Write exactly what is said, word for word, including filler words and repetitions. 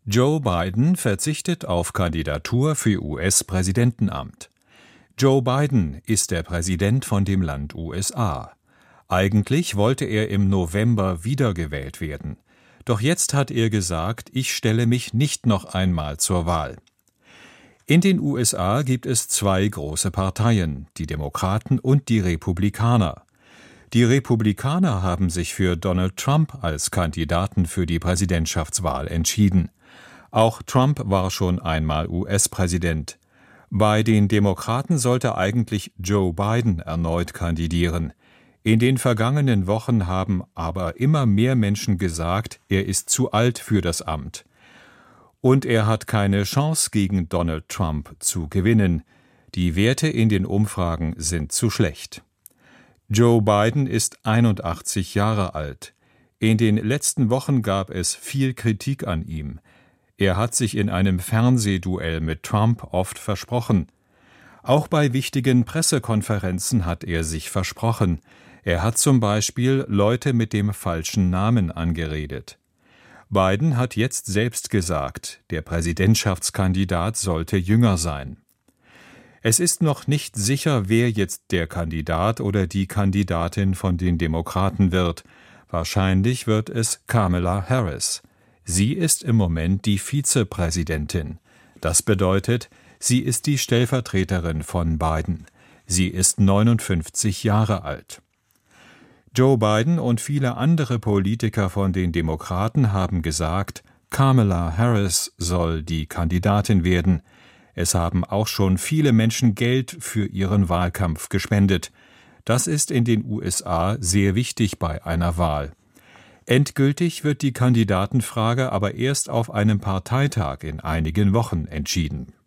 Joe Biden verzichtet auf Kandidatur für U S-Präsidentenamt. Joe Biden ist der Präsident von dem Land U S A. Eigentlich wollte er im November wiedergewählt werden. Doch jetzt hat er gesagt, ich stelle mich nicht noch einmal zur Wahl. In den U S A gibt es zwei große Parteien, die Demokraten und die Republikaner. Die Republikaner haben sich für Donald Trump als Kandidaten für die Präsidentschaftswahl entschieden. Auch Trump war schon einmal U S-Präsident. Bei den Demokraten sollte eigentlich Joe Biden erneut kandidieren. In den vergangenen Wochen haben aber immer mehr Menschen gesagt, er ist zu alt für das Amt. Und er hat keine Chance gegen Donald Trump zu gewinnen. Die Werte in den Umfragen sind zu schlecht. Joe Biden ist einundachtzig Jahre alt. In den letzten Wochen gab es viel Kritik an ihm. Er hat sich in einem Fernsehduell mit Trump oft versprochen. Auch bei wichtigen Pressekonferenzen hat er sich versprochen. Er hat zum Beispiel Leute mit dem falschen Namen angeredet. Biden hat jetzt selbst gesagt, der Präsidentschaftskandidat sollte jünger sein. Es ist noch nicht sicher, wer jetzt der Kandidat oder die Kandidatin von den Demokraten wird. Wahrscheinlich wird es Kamala Harris. Sie ist im Moment die Vizepräsidentin. Das bedeutet, sie ist die Stellvertreterin von Biden. Sie ist neunundfünfzig Jahre alt. Joe Biden und viele andere Politiker von den Demokraten haben gesagt, Kamala Harris soll die Kandidatin werden. Es haben auch schon viele Menschen Geld für ihren Wahlkampf gespendet. Das ist in den U S A sehr wichtig bei einer Wahl. Endgültig wird die Kandidatenfrage aber erst auf einem Parteitag in einigen Wochen entschieden.